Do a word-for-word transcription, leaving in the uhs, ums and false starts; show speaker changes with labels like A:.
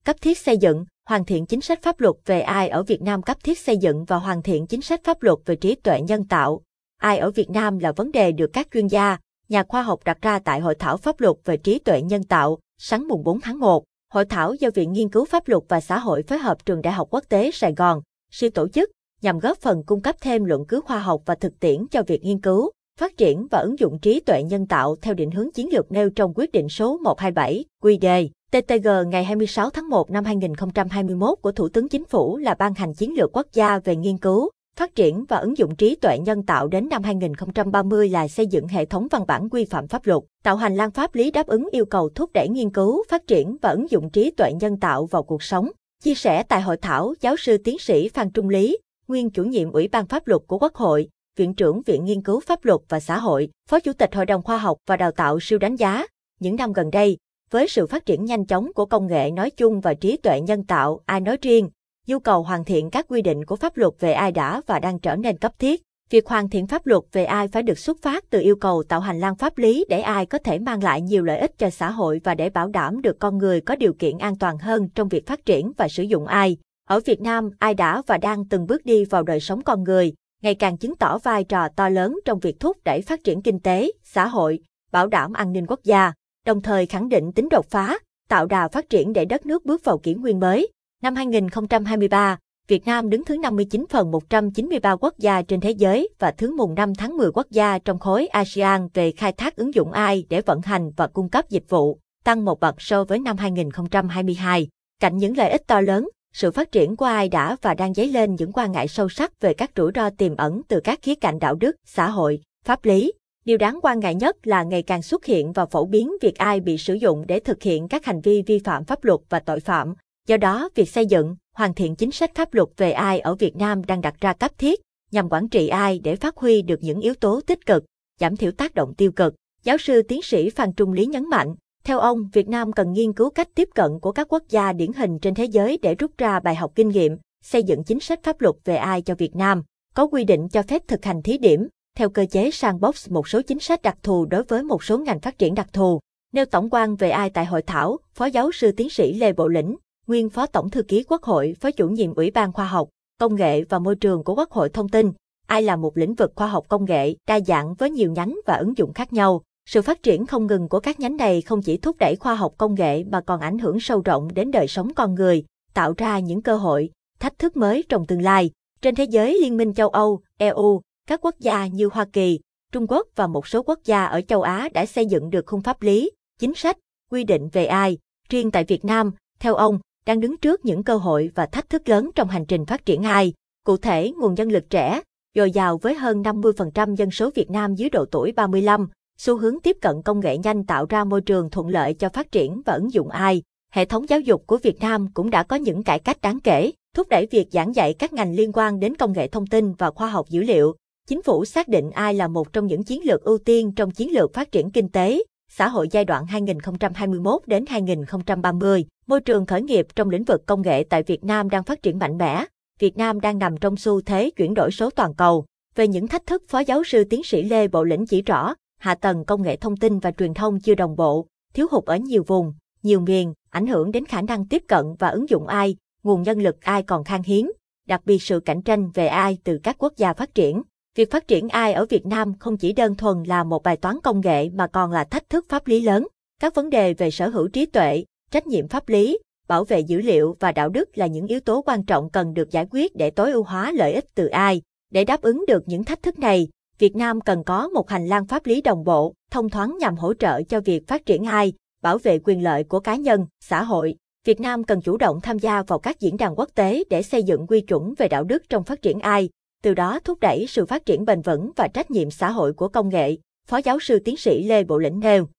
A: Cấp thiết xây dựng, hoàn thiện chính sách pháp luật về a i ở Việt Nam. Cấp thiết xây dựng và hoàn thiện chính sách pháp luật về trí tuệ nhân tạo a i ở Việt Nam là vấn đề được các chuyên gia, nhà khoa học đặt ra tại Hội thảo pháp luật về trí tuệ nhân tạo, sáng mùng bốn tháng một. Hội thảo do Viện Nghiên cứu Pháp luật và Xã hội phối hợp Trường Đại học Quốc tế Sài Gòn, ét i tổ chức, nhằm góp phần cung cấp thêm luận cứ khoa học và thực tiễn cho việc nghiên cứu, phát triển và ứng dụng trí tuệ nhân tạo theo định hướng chiến lược nêu trong quyết định số một trăm hai mươi bảy quy đê tê tê giê ngày hai mươi sáu tháng một năm hai nghìn không trăm hai mươi mốt của Thủ tướng Chính phủ là ban hành chiến lược quốc gia về nghiên cứu, phát triển và ứng dụng trí tuệ nhân tạo đến năm hai nghìn không trăm ba mươi là xây dựng hệ thống văn bản quy phạm pháp luật, tạo hành lang pháp lý đáp ứng yêu cầu thúc đẩy nghiên cứu, phát triển và ứng dụng trí tuệ nhân tạo vào cuộc sống. Chia sẻ tại hội thảo, giáo sư tiến sĩ Phan Trung Lý, nguyên chủ nhiệm Ủy ban Pháp luật của Quốc hội, Viện trưởng Viện Nghiên cứu Pháp luật và Xã hội, Phó Chủ tịch Hội đồng Khoa học và Đào tạo siêu đánh giá, những năm gần đây, với sự phát triển nhanh chóng của công nghệ nói chung và trí tuệ nhân tạo a i nói riêng, nhu cầu hoàn thiện các quy định của pháp luật về a i đã và đang trở nên cấp thiết. Việc hoàn thiện pháp luật về a i phải được xuất phát từ yêu cầu tạo hành lang pháp lý để a i có thể mang lại nhiều lợi ích cho xã hội và để bảo đảm được con người có điều kiện an toàn hơn trong việc phát triển và sử dụng a i. Ở Việt Nam, a i đã và đang từng bước đi vào đời sống con người, ngày càng chứng tỏ vai trò to lớn trong việc thúc đẩy phát triển kinh tế, xã hội, bảo đảm an ninh quốc gia, đồng thời khẳng định tính đột phá, tạo đà phát triển để đất nước bước vào kỷ nguyên mới. Năm hai nghìn không trăm hai mươi ba, Việt Nam đứng thứ năm mươi chín phần một trăm chín mươi ba quốc gia trên thế giới và thứ mùng năm tháng mười quốc gia trong khối a sê an về khai thác ứng dụng a i để vận hành và cung cấp dịch vụ, tăng một bậc so với năm hai nghìn không trăm hai mươi hai. Cạnh những lợi ích to lớn, sự phát triển của a i đã và đang dấy lên những quan ngại sâu sắc về các rủi ro tiềm ẩn từ các khía cạnh đạo đức, xã hội, pháp lý. Điều đáng quan ngại nhất là ngày càng xuất hiện và phổ biến việc a i bị sử dụng để thực hiện các hành vi vi phạm pháp luật và tội phạm. Do đó, việc xây dựng, hoàn thiện chính sách pháp luật về a i ở Việt Nam đang đặt ra cấp thiết, nhằm quản trị a i để phát huy được những yếu tố tích cực, giảm thiểu tác động tiêu cực. Giáo sư tiến sĩ Phan Trung Lý nhấn mạnh, theo ông, Việt Nam cần nghiên cứu cách tiếp cận của các quốc gia điển hình trên thế giới để rút ra bài học kinh nghiệm, xây dựng chính sách pháp luật về a i cho Việt Nam, có quy định cho phép thực hành thí điểm, theo cơ chế sandbox một số chính sách đặc thù đối với một số ngành phát triển đặc thù. Nêu tổng quan về a i tại hội thảo, Phó giáo sư tiến sĩ Lê Bộ Lĩnh, nguyên Phó Tổng thư ký Quốc hội, Phó chủ nhiệm Ủy ban Khoa học, Công nghệ và Môi trường của Quốc hội thông tin, a i là một lĩnh vực khoa học công nghệ đa dạng với nhiều nhánh và ứng dụng khác nhau. Sự phát triển không ngừng của các nhánh này không chỉ thúc đẩy khoa học công nghệ mà còn ảnh hưởng sâu rộng đến đời sống con người, tạo ra những cơ hội, thách thức mới trong tương lai. Trên thế giới, Liên minh châu Âu, e u, các quốc gia như Hoa Kỳ, Trung Quốc và một số quốc gia ở châu Á đã xây dựng được khung pháp lý, chính sách, quy định về a i. Riêng tại Việt Nam, theo ông, đang đứng trước những cơ hội và thách thức lớn trong hành trình phát triển a i. Cụ thể, nguồn nhân lực trẻ, dồi dào với hơn năm mươi phần trăm dân số Việt Nam dưới độ tuổi ba mươi lăm, xu hướng tiếp cận công nghệ nhanh tạo ra môi trường thuận lợi cho phát triển và ứng dụng a i. Hệ thống giáo dục của Việt Nam cũng đã có những cải cách đáng kể, thúc đẩy việc giảng dạy các ngành liên quan đến công nghệ thông tin và khoa học dữ liệu. Chính phủ xác định a i là một trong những chiến lược ưu tiên trong chiến lược phát triển kinh tế, xã hội giai đoạn hai nghìn không trăm hai mươi mốt đến hai nghìn không trăm ba mươi. Môi trường khởi nghiệp trong lĩnh vực công nghệ tại Việt Nam đang phát triển mạnh mẽ. Việt Nam đang nằm trong xu thế chuyển đổi số toàn cầu. Về những thách thức, Phó giáo sư tiến sĩ Lê Bộ Lĩnh chỉ rõ, hạ tầng công nghệ thông tin và truyền thông chưa đồng bộ, thiếu hụt ở nhiều vùng, nhiều miền, ảnh hưởng đến khả năng tiếp cận và ứng dụng a i, nguồn nhân lực a i còn khan hiếm, đặc biệt sự cạnh tranh về a i từ các quốc gia phát triển. Việc phát triển a i ở Việt Nam không chỉ đơn thuần là một bài toán công nghệ mà còn là thách thức pháp lý lớn. Các vấn đề về sở hữu trí tuệ, trách nhiệm pháp lý, bảo vệ dữ liệu và đạo đức là những yếu tố quan trọng cần được giải quyết để tối ưu hóa lợi ích từ a i. Để đáp ứng được những thách thức này, Việt Nam cần có một hành lang pháp lý đồng bộ, thông thoáng nhằm hỗ trợ cho việc phát triển a i, bảo vệ quyền lợi của cá nhân, xã hội. Việt Nam cần chủ động tham gia vào các diễn đàn quốc tế để xây dựng quy chuẩn về đạo đức trong phát triển a i, từ đó thúc đẩy sự phát triển bền vững và trách nhiệm xã hội của công nghệ, Phó giáo sư tiến sĩ Lê Bộ Lĩnh nêu.